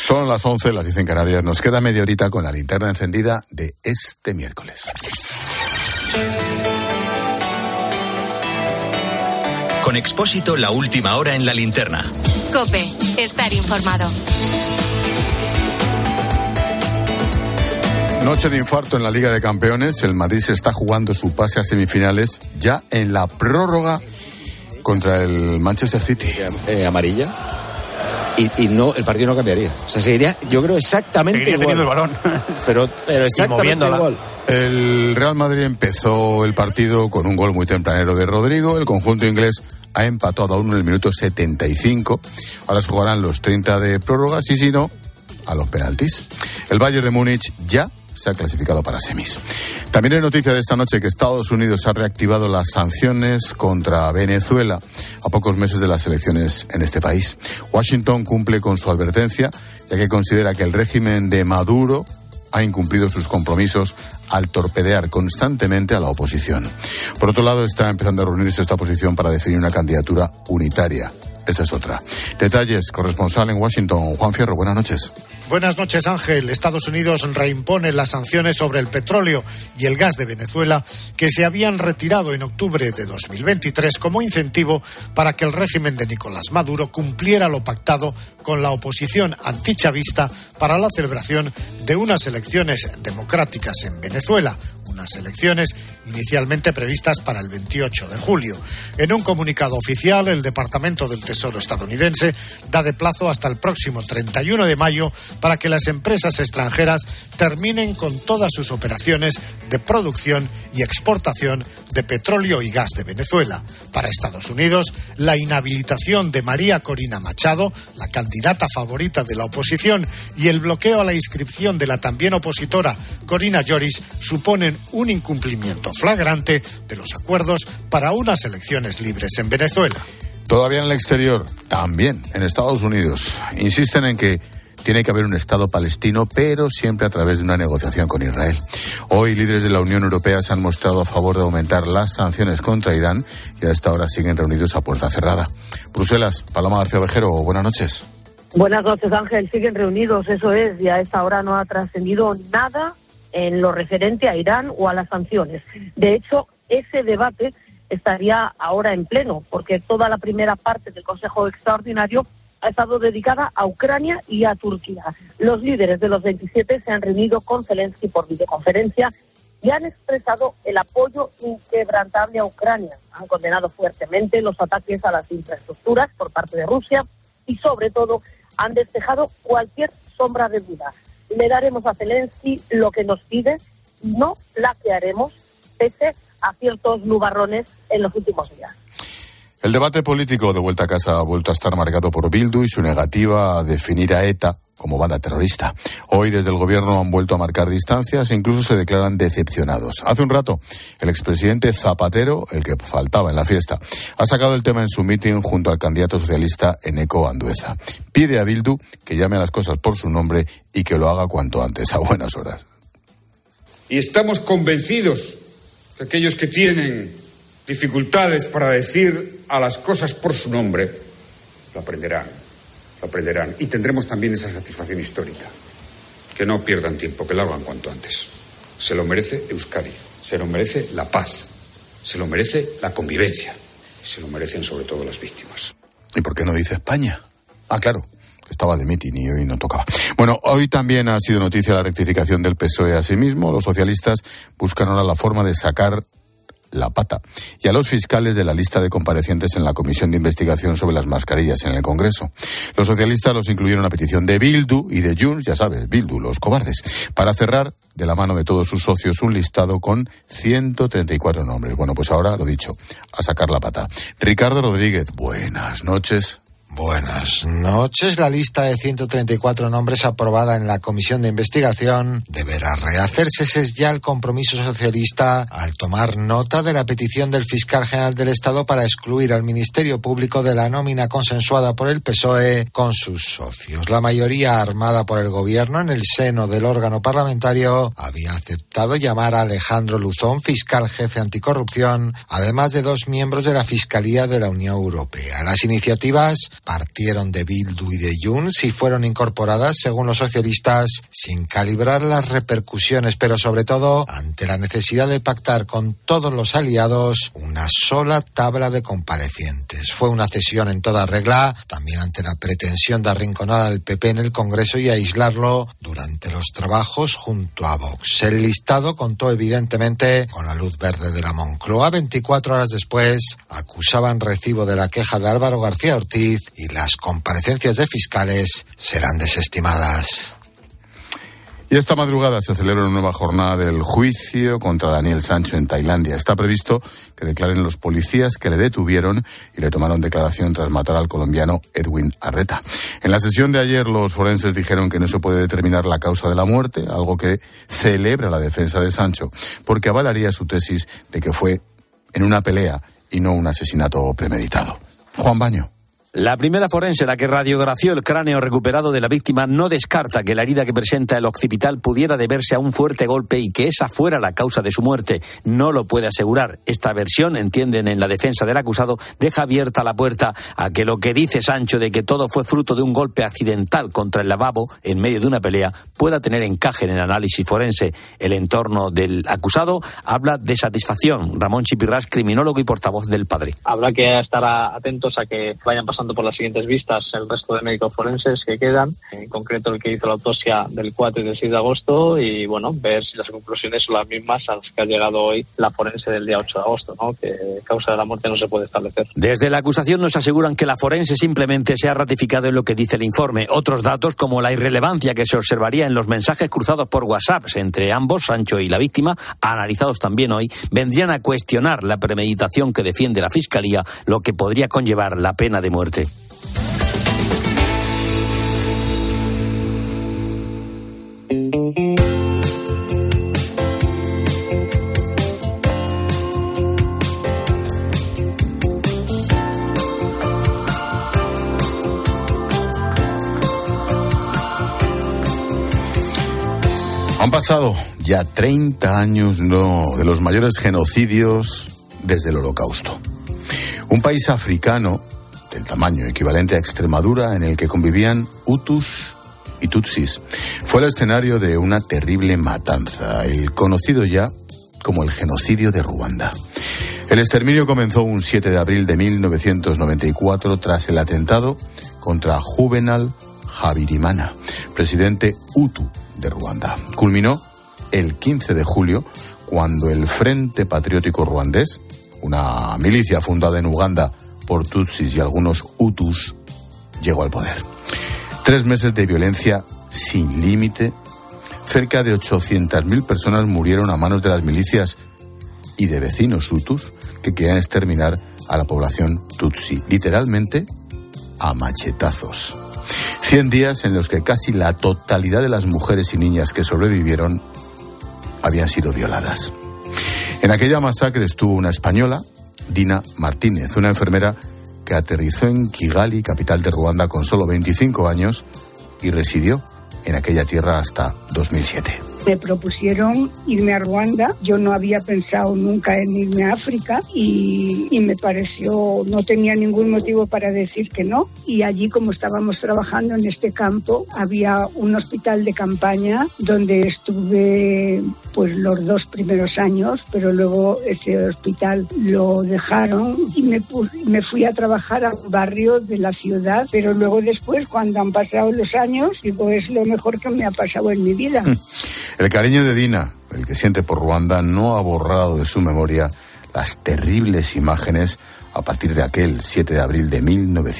Son las 11, las 10 en Canarias. Nos queda media horita con la linterna encendida de este miércoles. Con Expósito, la última hora en la linterna. COPE, estar informado. Noche de infarto en la Liga de Campeones. El Madrid se está jugando su pase a semifinales ya en la prórroga contra el Manchester City. Amarilla. Y no, el partido no cambiaría. O sea, seguiría, yo creo, exactamente igual. Teniendo el balón. Pero exactamente igual. El Real Madrid empezó el partido con un gol muy tempranero de Rodrigo. El conjunto inglés ha empatado a 1 en el minuto 75. Ahora se jugarán los 30 de prórrogas y si no, a los penaltis. El Bayern de Múnich ya se ha clasificado para semis. También hay noticia de esta noche que Estados Unidos ha reactivado las sanciones contra Venezuela a pocos meses de las elecciones en este país. Washington cumple con su advertencia, ya que considera que el régimen de Maduro ha incumplido sus compromisos al torpedear constantemente a la oposición. Por otro lado, está empezando a reunirse esta oposición para definir una candidatura unitaria. Esa es otra. Detalles, corresponsal en Washington, Juan Fierro, buenas noches. Buenas noches, Ángel. Estados Unidos reimpone las sanciones sobre el petróleo y el gas de Venezuela que se habían retirado en octubre de 2023 como incentivo para que el régimen de Nicolás Maduro cumpliera lo pactado con la oposición antichavista para la celebración de unas elecciones democráticas en Venezuela. Unas elecciones inicialmente previstas para el 28 de julio. En un comunicado oficial, el Departamento del Tesoro estadounidense da de plazo hasta el próximo 31 de mayo para que las empresas extranjeras terminen con todas sus operaciones de producción y exportación de petróleo y gas de Venezuela. Para Estados Unidos, la inhabilitación de María Corina Machado, la candidata favorita de la oposición, y el bloqueo a la inscripción de la también opositora Corina Lloris suponen un incumplimiento flagrante de los acuerdos para unas elecciones libres en Venezuela. Todavía en el exterior, también en Estados Unidos, insisten en que tiene que haber un Estado palestino, pero siempre a través de una negociación con Israel. Hoy, líderes de la Unión Europea se han mostrado a favor de aumentar las sanciones contra Irán y a esta hora siguen reunidos a puerta cerrada. Bruselas, Paloma García Ovejero, buenas noches. Buenas noches, Ángel. Siguen reunidos, eso es, y a esta hora no ha trascendido nada en lo referente a Irán o a las sanciones. De hecho, ese debate estaría ahora en pleno, porque toda la primera parte del Consejo Extraordinario ha estado dedicada a Ucrania y a Turquía. Los líderes de los 27 se han reunido con Zelensky por videoconferencia y han expresado el apoyo inquebrantable a Ucrania. Han condenado fuertemente los ataques a las infraestructuras por parte de Rusia y, sobre todo, han despejado cualquier sombra de duda. Le daremos a Zelensky lo que nos pide, no la que haremos, pese a ciertos nubarrones en los últimos días. El debate político de vuelta a casa ha vuelto a estar marcado por Bildu y su negativa a definir a ETA como banda terrorista. Hoy desde el gobierno han vuelto a marcar distancias e incluso se declaran decepcionados. Hace un rato, el expresidente Zapatero, el que faltaba en la fiesta, ha sacado el tema en su mitin junto al candidato socialista Eneko Andueza. Pide a Bildu que llame a las cosas por su nombre y que lo haga cuanto antes, a buenas horas. Y estamos convencidos que aquellos que tienen dificultades para decir a las cosas por su nombre lo aprenderán. Y tendremos también esa satisfacción histórica. Que no pierdan tiempo, que lo hagan cuanto antes. Se lo merece Euskadi, se lo merece la paz, se lo merece la convivencia, se lo merecen sobre todo las víctimas. ¿Y por qué no dice España? Ah, claro, estaba de mitin y hoy no tocaba. Bueno, hoy también ha sido noticia la rectificación del PSOE a sí mismo. Los socialistas buscan ahora la forma de sacar la pata y a los fiscales de la lista de comparecientes en la comisión de investigación sobre las mascarillas en el Congreso. Los socialistas los incluyeron a petición de Bildu y de Junts, ya sabes, Bildu, los cobardes, para cerrar de la mano de todos sus socios un listado con 134 nombres. Bueno, pues ahora, lo dicho, a sacar la pata. Ricardo Rodríguez, buenas noches. Buenas noches. La lista de 134 nombres aprobada en la comisión de investigación deberá rehacerse. Ese es ya el compromiso socialista al tomar nota de la petición del fiscal general del Estado para excluir al Ministerio Público de la nómina consensuada por el PSOE con sus socios. La mayoría armada por el gobierno en el seno del órgano parlamentario había aceptado llamar a Alejandro Luzón, fiscal jefe anticorrupción, además de 2 miembros de la Fiscalía de la Unión Europea. Las iniciativas partieron de Bildu y de Junts y fueron incorporadas, según los socialistas, sin calibrar las repercusiones, pero sobre todo ante la necesidad de pactar con todos los aliados una sola tabla de comparecientes. Fue una cesión en toda regla, también ante la pretensión de arrinconar al PP en el Congreso y aislarlo durante los trabajos junto a Vox. El listado contó evidentemente con la luz verde de la Moncloa. 24 horas después acusaban recibo de la queja de Álvaro García Ortiz y las comparecencias de fiscales serán desestimadas. Y esta madrugada se celebra una nueva jornada del juicio contra Daniel Sancho en Tailandia. Está previsto que declaren los policías que le detuvieron y le tomaron declaración tras matar al colombiano Edwin Arreta. En la sesión de ayer los forenses dijeron que no se puede determinar la causa de la muerte, algo que celebra la defensa de Sancho, porque avalaría su tesis de que fue en una pelea y no un asesinato premeditado. Juan Baño. La primera forense, la que radiografió el cráneo recuperado de la víctima, no descarta que la herida que presenta el occipital pudiera deberse a un fuerte golpe y que esa fuera la causa de su muerte. No lo puede asegurar. Esta versión, entienden en la defensa del acusado, deja abierta la puerta a que lo que dice Sancho de que todo fue fruto de un golpe accidental contra el lavabo en medio de una pelea pueda tener encaje en el análisis forense. El entorno del acusado habla de satisfacción. Ramón Chipirrás, criminólogo y portavoz del padre. Habrá que estar atentos a que vayan pasando por las siguientes vistas el resto de médicos forenses que quedan, en concreto el que hizo la autopsia del 4 y del 6 de agosto, y bueno, ver si las conclusiones son las mismas a las que ha llegado hoy la forense del día 8 de agosto, ¿no? Que causa de la muerte no se puede establecer. Desde la acusación nos aseguran que la forense simplemente se ha ratificado en lo que dice el informe. Otros datos, como la irrelevancia que se observaría en los mensajes cruzados por WhatsApp entre ambos, Sancho y la víctima, analizados también hoy, vendrían a cuestionar la premeditación que defiende la Fiscalía, lo que podría conllevar la pena de muerte. Han pasado ya 30 años de los mayores genocidios desde el Holocausto. Un país africano del tamaño equivalente a Extremadura, en el que convivían Hutus y Tutsis, fue el escenario de una terrible matanza, el conocido ya como el genocidio de Ruanda. El exterminio comenzó un 7 de abril de 1994 tras el atentado contra Juvenal Habyarimana, presidente Hutu de Ruanda. Culminó el 15 de julio cuando el Frente Patriótico Ruandés, una milicia fundada en Uganda por Tutsis y algunos Hutus, llegó al poder. 3 meses de violencia sin límite. Cerca de 800.000 personas murieron a manos de las milicias y de vecinos Hutus que querían exterminar a la población Tutsi, literalmente a machetazos. 100 días en los que casi la totalidad de las mujeres y niñas que sobrevivieron habían sido violadas. En aquella masacre estuvo una española, Dina Martínez, una enfermera que aterrizó en Kigali, capital de Ruanda, con solo 25 años y residió en aquella tierra hasta 2007. Me propusieron irme a Ruanda. Yo no había pensado nunca en irme a África y me pareció, no tenía ningún motivo para decir que no. Y allí, como estábamos trabajando en este campo, había un hospital de campaña donde estuve pues los 2 primeros años, pero luego ese hospital lo dejaron y me fui a trabajar a un barrio de la ciudad, pero luego después, cuando han pasado los años, digo, es lo mejor que me ha pasado en mi vida. El cariño de Dina, el que siente por Ruanda, no ha borrado de su memoria las terribles imágenes a partir de aquel 7 de abril de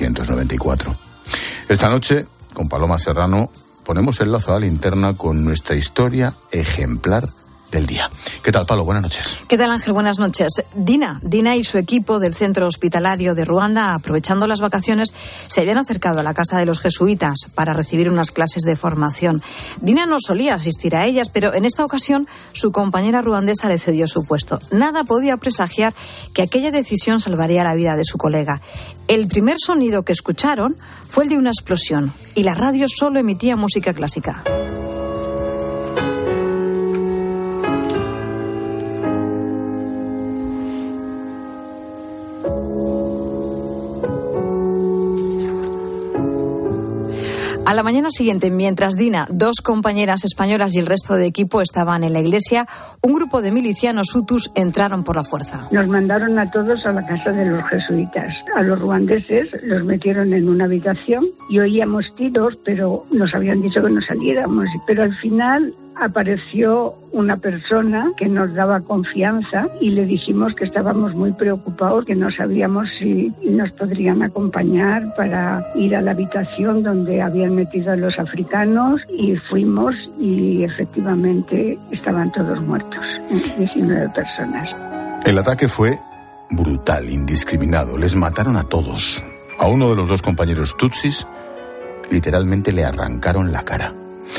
1994. Esta noche, con Paloma Serrano, ponemos el lazo a la linterna con nuestra historia ejemplar del día. ¿Qué tal, Palo? Buenas noches. ¿Qué tal, Ángel? Buenas noches. Dina y su equipo del Centro Hospitalario de Ruanda, aprovechando las vacaciones, se habían acercado a la casa de los jesuitas para recibir unas clases de formación. Dina no solía asistir a ellas, pero en esta ocasión su compañera ruandesa le cedió su puesto. Nada podía presagiar que aquella decisión salvaría la vida de su colega. El primer sonido que escucharon fue el de una explosión y la radio solo emitía música clásica. la mañana siguiente, mientras Dina, 2 compañeras españolas y el resto de equipo estaban en la iglesia, un grupo de milicianos hutus entraron por la fuerza. Nos mandaron a todos a la casa de los jesuitas. A los ruandeses los metieron en una habitación y oíamos tiros, pero nos habían dicho que no saliéramos. Pero al final apareció una persona que nos daba confianza y le dijimos que estábamos muy preocupados, que no sabíamos si nos podrían acompañar para ir a la habitación donde habían metido a los africanos, y fuimos y efectivamente estaban todos muertos, 19 personas. El ataque fue brutal, indiscriminado. Les mataron a todos. A uno de los 2 compañeros tutsis literalmente le arrancaron la cara.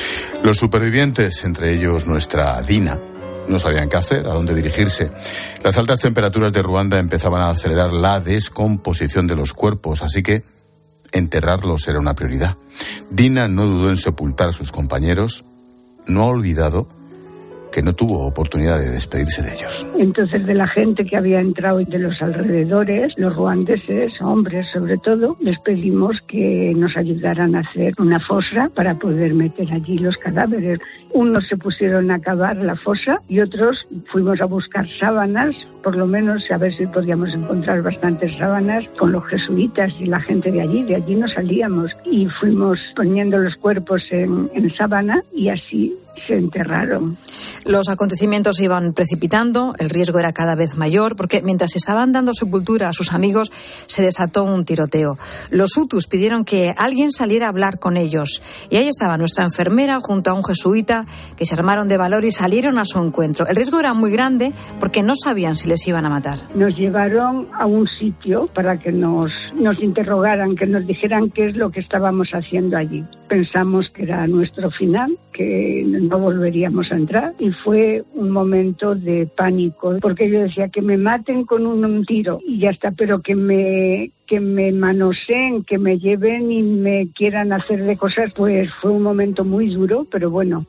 Los supervivientes, entre ellos nuestra Dina, no sabían qué hacer, a dónde dirigirse. Las altas temperaturas de Ruanda empezaban a acelerar la descomposición de los cuerpos, así que enterrarlos era una prioridad. Dina no dudó en sepultar a sus compañeros. No ha olvidado que no tuvo oportunidad de despedirse de ellos. Entonces, de la gente que había entrado de los alrededores, los ruandeses, hombres sobre todo, les pedimos que nos ayudaran a hacer una fosa para poder meter allí los cadáveres. Unos se pusieron a cavar la fosa y otros fuimos a buscar sábanas, por lo menos a ver si podíamos encontrar bastantes sábanas con los jesuitas y la gente de allí no salíamos, y fuimos poniendo los cuerpos en sábana y así se enterraron. Los acontecimientos iban precipitando, el riesgo era cada vez mayor, porque mientras estaban dando sepultura a sus amigos, se desató un tiroteo. Los hutus pidieron que alguien saliera a hablar con ellos, y ahí estaba nuestra enfermera junto a un jesuita, que se armaron de valor y salieron a su encuentro. El riesgo era muy grande porque no sabían si les iban a matar. Nos llevaron a un sitio para que nos interrogaran, que nos dijeran qué es lo que estábamos haciendo allí. Pensamos que era nuestro final, que no volveríamos a entrar, y fue un momento de pánico, porque yo decía que me maten con un tiro y ya está, pero que me manoseen, que me lleven y me quieran hacer de cosas. Pues fue un momento muy duro, pero bueno.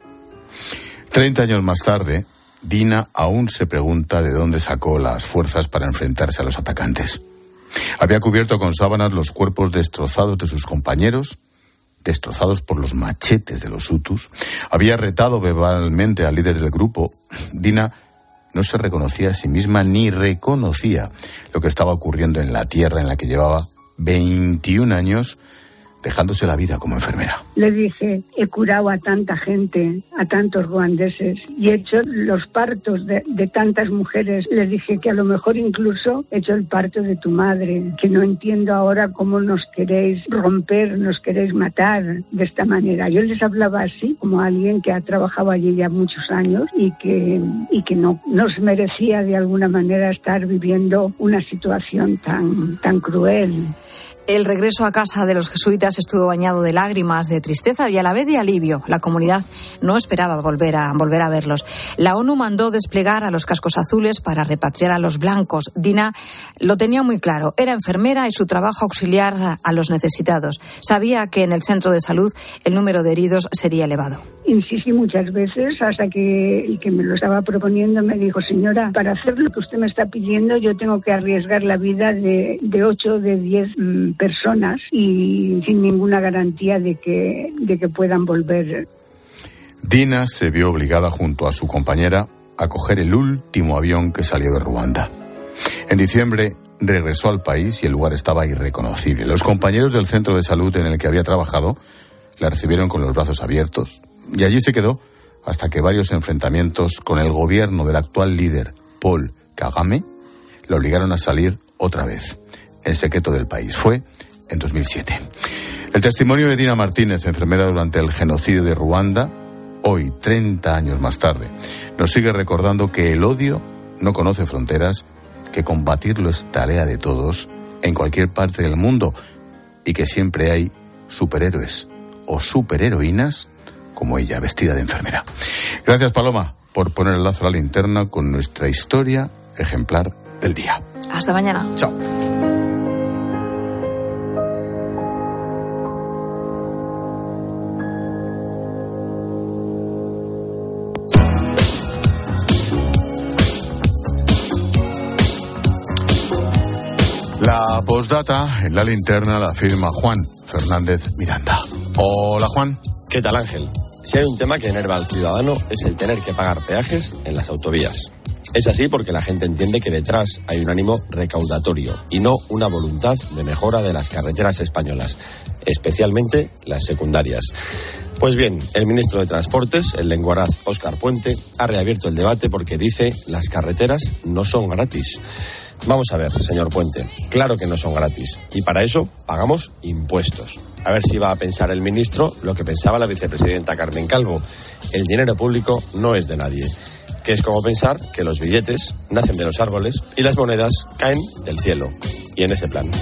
30 años más tarde, Dina aún se pregunta de dónde sacó las fuerzas para enfrentarse a los atacantes. Había cubierto con sábanas los cuerpos destrozados de sus compañeros, destrozados por los machetes de los hutus. Había retado verbalmente al líder del grupo. Dina no se reconocía a sí misma ni reconocía lo que estaba ocurriendo en la tierra en la que llevaba 21 años dejándose la vida como enfermera. Le dije, he curado a tanta gente, a tantos ruandeses, y he hecho los partos de tantas mujeres. Le dije que a lo mejor incluso he hecho el parto de tu madre, que no entiendo ahora cómo nos queréis romper, nos queréis matar de esta manera. Yo les hablaba así, como alguien que ha trabajado allí ya muchos años y que no nos merecía de alguna manera estar viviendo una situación tan cruel. El regreso a casa de los jesuitas estuvo bañado de lágrimas, de tristeza y a la vez de alivio. La comunidad no esperaba volver a verlos. La ONU mandó desplegar a los cascos azules para repatriar a los blancos. Dina lo tenía muy claro. Era enfermera y su trabajo auxiliar a los necesitados. Sabía que en el centro de salud el número de heridos sería elevado. Insistí muchas veces hasta que el que me lo estaba proponiendo me dijo, señora, para hacer lo que usted me está pidiendo yo tengo que arriesgar la vida de 8 o de 10 personas y sin ninguna garantía de que puedan volver. Dina se vio obligada junto a su compañera a coger el último avión que salió de Ruanda. En diciembre regresó al país y el lugar estaba irreconocible. Los compañeros del centro de salud en el que había trabajado la recibieron con los brazos abiertos. Y allí se quedó hasta que varios enfrentamientos con el gobierno del actual líder, Paul Kagame, lo obligaron a salir otra vez, en secreto del país. Fue en 2007. El testimonio de Dina Martínez, enfermera durante el genocidio de Ruanda, hoy, 30 años más tarde, nos sigue recordando que el odio no conoce fronteras, que combatirlo es tarea de todos, en cualquier parte del mundo, y que siempre hay superhéroes o superheroínas como ella, vestida de enfermera. Gracias, Paloma, por poner el lazo a la linterna con nuestra historia ejemplar del día. Hasta mañana. Chao. La postdata en la linterna la firma Juan Fernández Miranda. Hola, Juan. ¿Qué tal, Ángel? Si hay un tema que enerva al ciudadano es el tener que pagar peajes en las autovías. Es así porque la gente entiende que detrás hay un ánimo recaudatorio y no una voluntad de mejora de las carreteras españolas, especialmente las secundarias. Pues bien, el ministro de Transportes, el lenguaraz Óscar Puente, ha reabierto el debate porque dice las carreteras no son gratis. Vamos a ver, señor Puente, claro que no son gratis y para eso pagamos impuestos. A ver si va a pensar el ministro lo que pensaba la vicepresidenta Carmen Calvo. El dinero público no es de nadie. Que es como pensar que los billetes nacen de los árboles y las monedas caen del cielo. Y en ese plan.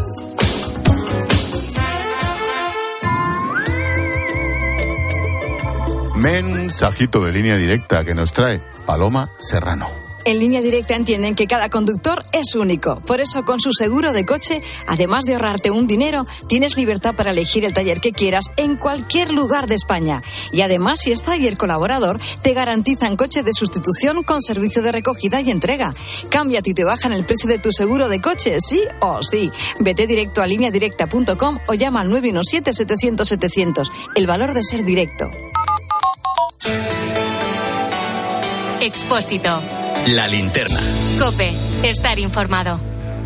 Mensajito de Línea Directa que nos trae Paloma Serrano. En Línea Directa entienden que cada conductor es único. Por eso, con su seguro de coche, además de ahorrarte un dinero, tienes libertad para elegir el taller que quieras en cualquier lugar de España. Y además, si es taller colaborador, te garantizan coche de sustitución con servicio de recogida y entrega. Cámbiate y te bajan el precio de tu seguro de coche, sí o sí. Vete directo a lineadirecta.com o llama al 917-700-700. El valor de ser directo. Expósito. La linterna. COPE. Estar informado.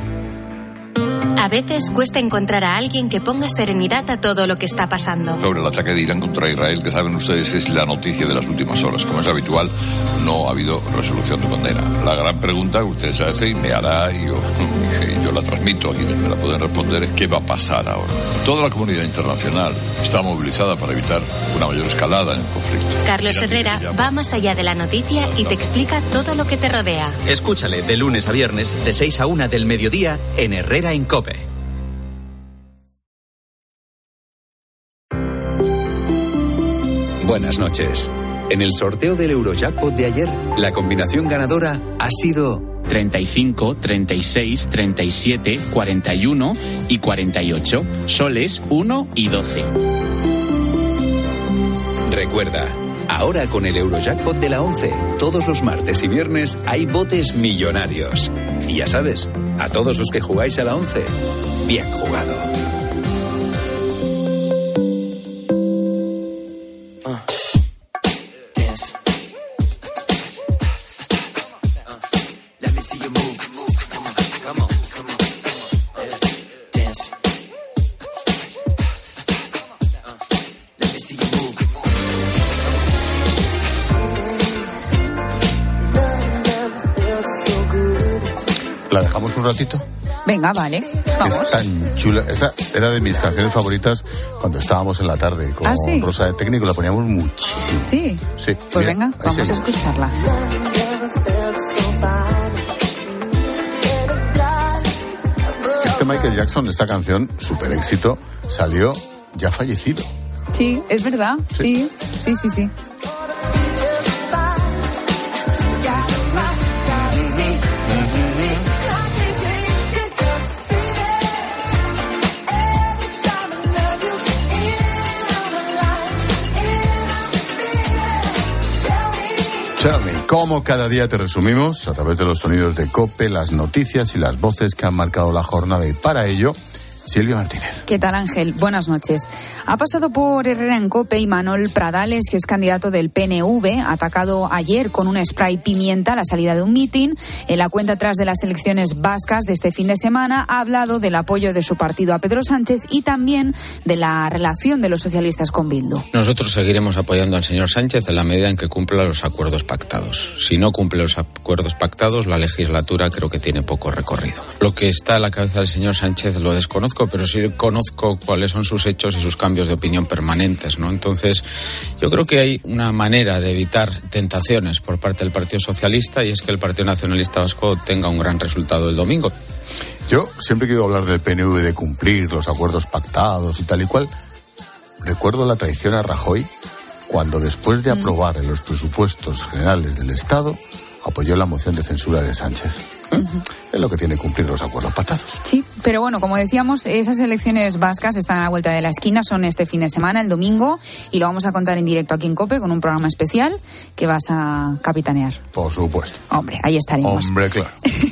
A veces cuesta encontrar a alguien que ponga serenidad a todo lo que está pasando. Sobre el ataque de Irán contra Israel, que saben ustedes es la noticia de las últimas horas. Como es habitual, no ha habido resolución de condena. La gran pregunta que usted se hace y me hará, y yo la transmito a quienes me la pueden responder, es ¿qué va a pasar ahora? Toda la comunidad internacional está movilizada para evitar una mayor escalada en el conflicto. Carlos Herrera va más allá de la noticia y te explica todo lo que te rodea. Escúchale de lunes a viernes, de 6 a 1 del mediodía, en Herrera en COPE. Buenas noches. En el sorteo del Eurojackpot de ayer, la combinación ganadora ha sido 35, 36, 37, 41 y 48. Soles 1 y 12. Recuerda, ahora con el Eurojackpot de la 11, todos los martes y viernes hay botes millonarios. Y ya sabes, a todos los que jugáis a la 11, bien jugado. ¿La dejamos un ratito? Venga, vale. Vamos. Es tan chula. Esa era de mis canciones favoritas cuando estábamos en la tarde con ¿sí? Rosa de Técnico. La poníamos muchísimo. Sí. Sí. Pues mira, venga, vamos a escucharla. Este Michael Jackson, esta canción, súper éxito, salió ya fallecido. Sí, es verdad. Sí. Tell me, como cada día te resumimos a través de los sonidos de COPE, las noticias y las voces que han marcado la jornada, y para ello, Silvia Martínez. ¿Qué tal, Ángel? Buenas noches. Ha pasado por Herrera en COPE Imanol Pradales, que es candidato del PNV, atacado ayer con un spray pimienta a la salida de un mitin. En la cuenta atrás de las elecciones vascas de este fin de semana ha hablado del apoyo de su partido a Pedro Sánchez y también de la relación de los socialistas con Bildu. Nosotros seguiremos apoyando al señor Sánchez en la medida en que cumpla los acuerdos pactados. Si no cumple los acuerdos pactados, la legislatura creo que tiene poco recorrido. Lo que está en la cabeza del señor Sánchez lo desconozco, pero sí conozco cuáles son sus hechos y sus cambios de opinión permanentes, ¿no? Entonces, yo creo que hay una manera de evitar tentaciones por parte del Partido Socialista, y es que el Partido Nacionalista Vasco tenga un gran resultado el domingo. Yo siempre quiero hablar del PNV, de cumplir los acuerdos pactados y tal y cual. Recuerdo la traición a Rajoy cuando, después de aprobar en los presupuestos generales del Estado, apoyó la moción de censura de Sánchez. Es lo que tiene cumplir los acuerdos pactados. Sí, pero bueno, como decíamos, esas elecciones vascas están a la vuelta de la esquina, son este fin de semana, el domingo, y lo vamos a contar en directo aquí en COPE con un programa especial que vas a capitanear. Por supuesto. Hombre, ahí estaremos. Hombre, claro.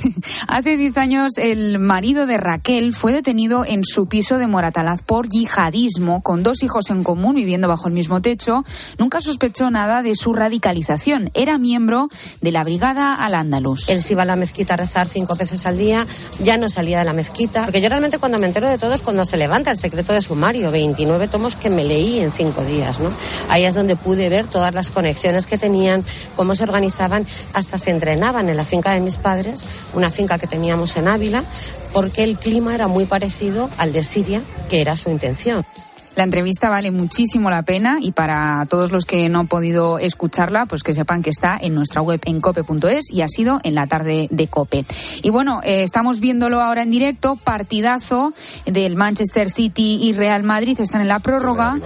Hace 10 años el marido de Raquel fue detenido en su piso de Moratalaz por yihadismo, con 2 hijos en común viviendo bajo el mismo techo. Nunca sospechó nada de su radicalización. Era miembro de la Brigada Al-Andalus. Él se iba a la mezquita a rezar 5 veces al día, ya no salía de la mezquita. Porque yo realmente cuando me entero de todo es cuando se levanta el secreto de sumario, 29 tomos que me leí en 5 días, ¿no? Ahí es donde pude ver todas las conexiones que tenían, cómo se organizaban, hasta se entrenaban en la finca de mis padres, una finca que teníamos en Ávila, porque el clima era muy parecido al de Siria, que era su intención. La entrevista vale muchísimo la pena y para todos los que no han podido escucharla, pues que sepan que está en nuestra web en cope.es y ha sido en la tarde de COPE. Y bueno, estamos viéndolo ahora en directo, partidazo del Manchester City y Real Madrid, están en la prórroga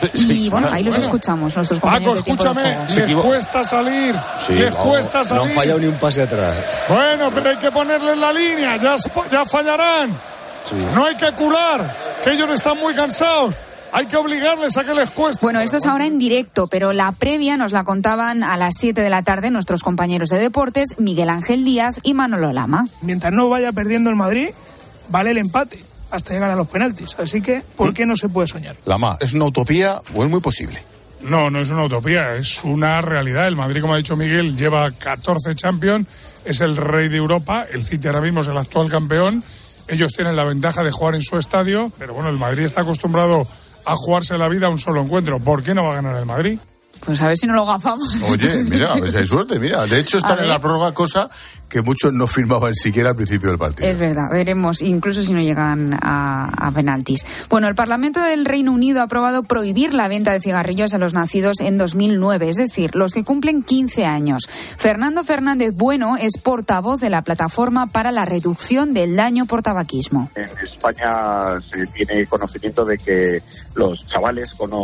y bueno, ahí los escuchamos, nuestros compañeros. Paco, escúchame, les cuesta salir, cuesta salir. No han fallado ni un pase atrás. Bueno, pero hay que ponerles la línea, ya fallarán. Sí. No hay que cular, que ellos están muy cansados. Hay que obligarles a que les cueste. Bueno, esto es ahora en directo, pero la previa nos la contaban a las 7 de la tarde nuestros compañeros de deportes, Miguel Ángel Díaz y Manolo Lama. Mientras no vaya perdiendo el Madrid, vale el empate hasta llegar a los penaltis. Así que, ¿por qué no se puede soñar? Lama, ¿es una utopía o es muy posible? No, no es una utopía, es una realidad. El Madrid, como ha dicho Miguel, lleva 14 Champions, es el rey de Europa, el City ahora mismo es el actual campeón. Ellos tienen la ventaja de jugar en su estadio, pero bueno, el Madrid está acostumbrado a jugarse la vida a un solo encuentro. ¿Por qué no va a ganar el Madrid? Pues a ver si no lo gafamos. Oye, mira, a ver si hay suerte, mira. De hecho, están en la prórroga, cosa que muchos no firmaban siquiera al principio del partido. Es verdad, veremos, incluso si no llegan a penaltis. Bueno, el Parlamento del Reino Unido ha aprobado prohibir la venta de cigarrillos a los nacidos en 2009, es decir, los que cumplen 15 años. Fernando Fernández Bueno es portavoz de la Plataforma para la Reducción del Daño por Tabaquismo. En España se tiene conocimiento de que los chavales con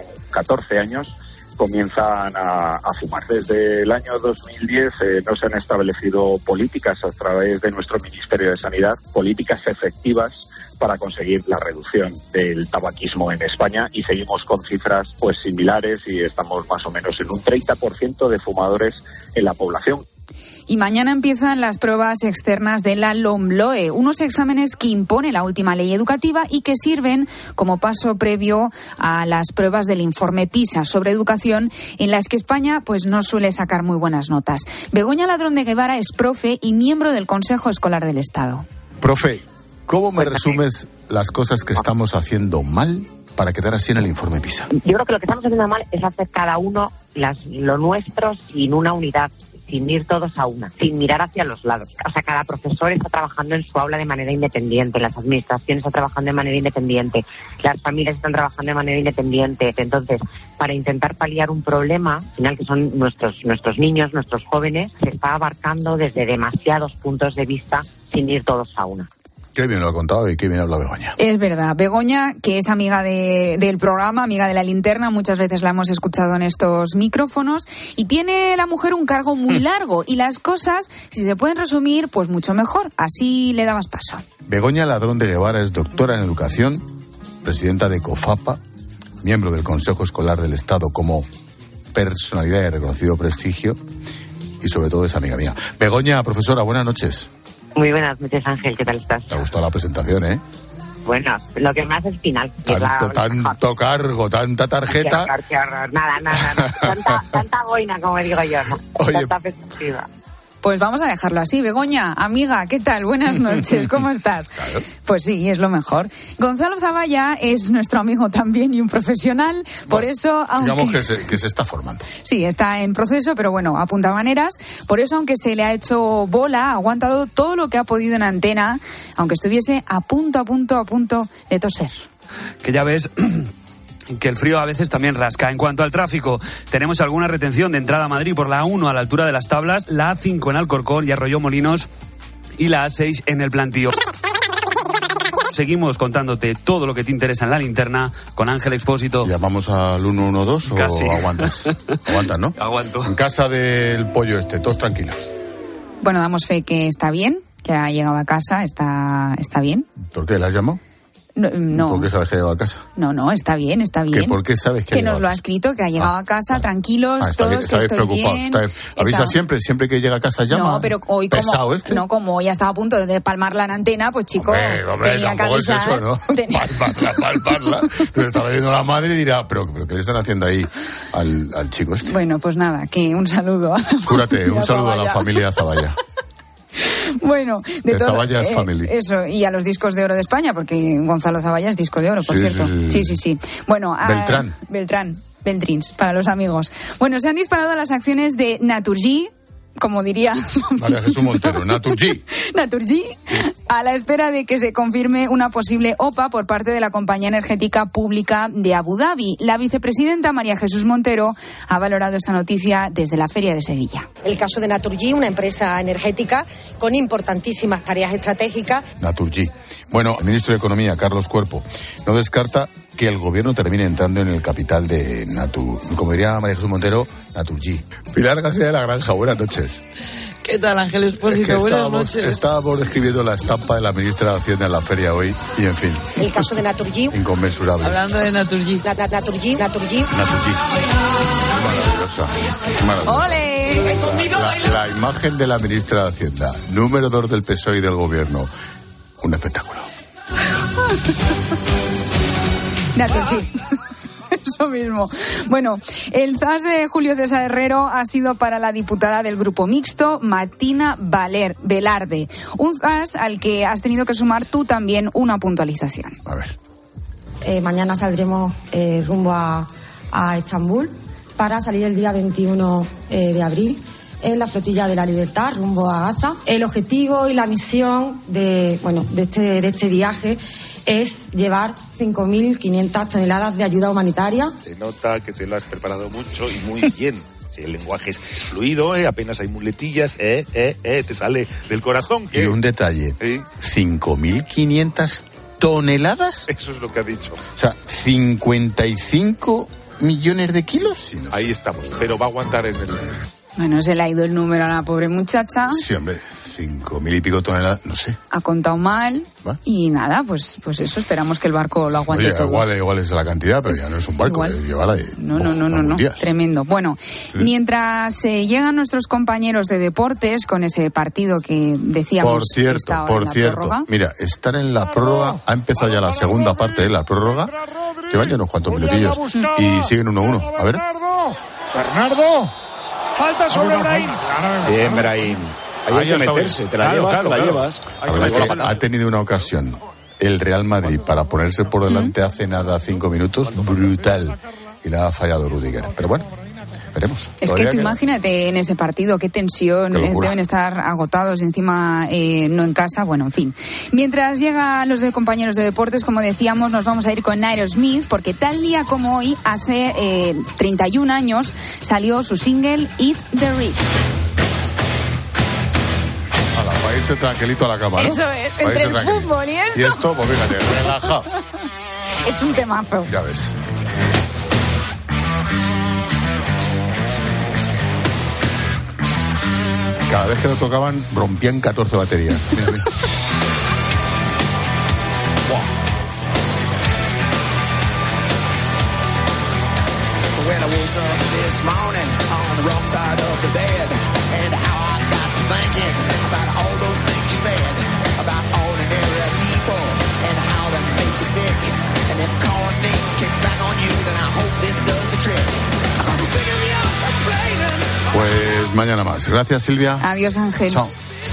14 años comienzan a fumar. Desde el año 2010 no se han establecido políticas a través de nuestro Ministerio de Sanidad, políticas efectivas para conseguir la reducción del tabaquismo en España, y seguimos con cifras pues similares y estamos más o menos en un 30% de fumadores en la población. Y mañana empiezan las pruebas externas de la LOMLOE, unos exámenes que impone la última ley educativa y que sirven como paso previo a las pruebas del informe PISA sobre educación, en las que España pues no suele sacar muy buenas notas. Begoña Ladrón de Guevara es profe y miembro del Consejo Escolar del Estado. Profe, ¿cómo me resumes las cosas que estamos haciendo mal para quedar así en el informe PISA? Yo creo que lo que estamos haciendo mal es hacer cada uno lo nuestro sin una unidad, sin ir todos a una, sin mirar hacia los lados. O sea, cada profesor está trabajando en su aula de manera independiente, las administraciones están trabajando de manera independiente, las familias están trabajando de manera independiente. Entonces, para intentar paliar un problema, al final que son nuestros niños, nuestros jóvenes, se está abarcando desde demasiados puntos de vista sin ir todos a una. Qué bien lo ha contado y qué bien habla Begoña. Es verdad. Begoña, que es amiga del programa, amiga de La Linterna, muchas veces la hemos escuchado en estos micrófonos, y tiene la mujer un cargo muy largo y las cosas, si se pueden resumir, pues mucho mejor. Así le da más paso. Begoña Ladrón de Guevara es doctora en educación, presidenta de COFAPA, miembro del Consejo Escolar del Estado como personalidad de reconocido prestigio y sobre todo es amiga mía. Begoña, profesora, buenas noches. Muy buenas noches, Ángel, ¿qué tal estás? Te ha gustado la presentación, ¿eh? Bueno, lo que más es final. Tanto cargo, tanta tarjeta. Qué horror. Nada. Tanta boina, como digo yo, ¿no? Oye, tanta perspectiva. Pues vamos a dejarlo así. Begoña, amiga, ¿qué tal? Buenas noches, ¿cómo estás? Claro. Pues sí, es lo mejor. Gonzalo Zavalla es nuestro amigo también y un profesional, por eso... Digamos que se está formando. Sí, está en proceso, pero bueno, apunta maneras. Por eso, aunque se le ha hecho bola, ha aguantado todo lo que ha podido en antena, aunque estuviese a punto de toser. Que ya ves... que el frío a veces también rasca. En cuanto al tráfico, tenemos alguna retención de entrada a Madrid por la A1 a la altura de las Tablas, la A5 en Alcorcón y Arroyo Molinos y la A6 en el Plantío. Seguimos contándote todo lo que te interesa en La Linterna con Ángel Expósito. ¿Llamamos al 112 Casi. o aguantas? Aguantas, ¿no? Aguanto. En casa del pollo todos tranquilos. Bueno, damos fe que está bien, que ha llegado a casa, está bien. ¿Por qué? ¿La has llamado? No. ¿Por qué sabes que ha llegado a casa? No, está bien, está bien. ¿Por qué sabes que ha llegado nos lo ha escrito, que ha llegado a casa, tranquilos, todos, que estoy preocupado, bien. Avisa siempre que llega a casa llama. No, pero hoy como hoy ya estaba a punto de palmarla en antena, pues chico, tenía que avisar. Es eso, ¿no? Palmarla. Pero estaba viendo la madre y dirá, pero ¿qué le están haciendo ahí al chico este? Bueno, pues nada, que un saludo. Cúrate, un saludo a la familia Zavalla. Bueno, de Zavallas Family. Eso, y a los discos de oro de España, porque Gonzalo Zavalla es disco de oro, por cierto. Sí. Bueno, Beltrins, para los amigos. Bueno, se han disparado las acciones de Naturgy, como diría María Jesús Montero, Naturgy, a la espera de que se confirme una posible OPA por parte de la compañía energética pública de Abu Dhabi. La vicepresidenta María Jesús Montero ha valorado esta noticia desde la Feria de Sevilla. El caso de Naturgy, una empresa energética con importantísimas tareas estratégicas. Naturgy. Bueno, el ministro de Economía, Carlos Cuerpo, no descarta que el gobierno termine entrando en el capital de como diría María Jesús Montero, Naturgy. Pilar García de la Granja, buenas noches. ¿Qué tal, Ángel Expósito? Buenas noches. Estábamos describiendo la estampa de la ministra de Hacienda en la feria hoy y, en fin. El caso de Naturgy. Inconmensurable. Hablando de Naturgy. Naturgy. Maravillosa. ¡Ole! La imagen de la ministra de Hacienda, número 2 del PSOE y del gobierno. Un espectáculo. Naturgy. Eso mismo. Bueno, el zas de Julio César Herrero ha sido para la diputada del Grupo Mixto, Martina Velarde. Un zas al que has tenido que sumar tú también una puntualización. A ver. Mañana saldremos rumbo a Estambul para salir el día 21 de abril en la Flotilla de la Libertad rumbo a Gaza. El objetivo y la misión de este viaje es llevar 5.500 toneladas de ayuda humanitaria. Se nota que te lo has preparado mucho y muy bien. El lenguaje es fluido, apenas hay muletillas, te sale del corazón. Y un detalle, 5.500 toneladas. Eso es lo que ha dicho. O sea, 55 millones de kilos. Sí, no. Ahí estamos, pero va a aguantar en el... Bueno, se le ha ido el número a la pobre muchacha. Sí, hombre, 5.000 y pico toneladas, no sé. Ha contado mal. ¿Va? Y nada, pues eso, esperamos que el barco lo aguante. Oye, todo. Igual es la cantidad, pero ya no es un barco, llevarla de... No, tremendo. Bueno, mientras llegan nuestros compañeros de deportes con ese partido que decíamos... Por cierto, mira, están en la prórroga, ha empezado ya la segunda parte de la prórroga, que van ya unos cuantos minutillos, y siguen 1-1. A ver. Bernardo. Falta sobre Brahim. Bien, Brahim. Hay que meterse, te la llevas. Ha tenido una ocasión el Real Madrid para ponerse por delante hace nada 5 minutos, brutal, y la ha fallado Rüdiger. Pero bueno, veremos. Es que tú imagínate en ese partido, qué tensión, deben estar agotados y encima no en casa, bueno, en fin. Mientras llegan los compañeros de deportes, como decíamos, nos vamos a ir con Aerosmith, porque tal día como hoy, hace 31 años, salió su single Eat the Rich. Para irse tranquilito a la cama, ¿no? Eso es, entre el fútbol y esto. Y esto, pues fíjate, relaja. Es un temazo. Ya ves. Cada vez que lo tocaban, rompían 14 baterías. Mira, mira. Wow. When I woke up this morning on the wrong side of the bed, and how I got to thinking about all those things you said about ordinary people and how they make you sick, and if calling names kicks back on you, then I hope this does the trick. Because I'm sick of you complaining. Pues mañana más. Gracias, Silvia. Adiós, Ángel. Chao.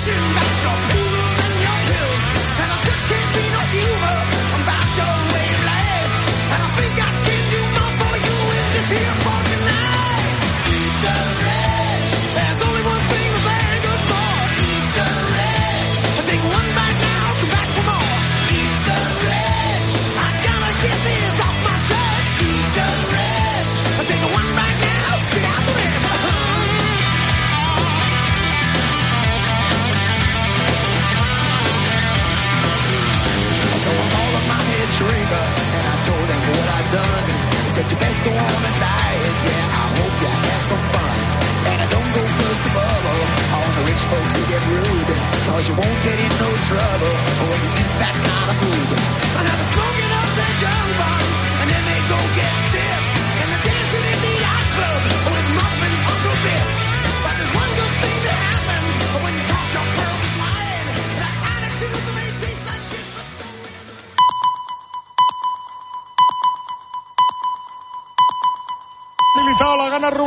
You best go on and diet, yeah, I hope you have some fun. And I don't go burst the bubble on the rich folks who get rude. cause you won't get in no trouble when you eat that kind of food. And now they're smoking up their junk bonds, and then they go get stiff, and they're dancing in the yacht club with Muff and Uncle Biff. But there's one good thing that happens when you toss your pearls to swine. That attitude may taste like shit. Limitado, la gana Rubén.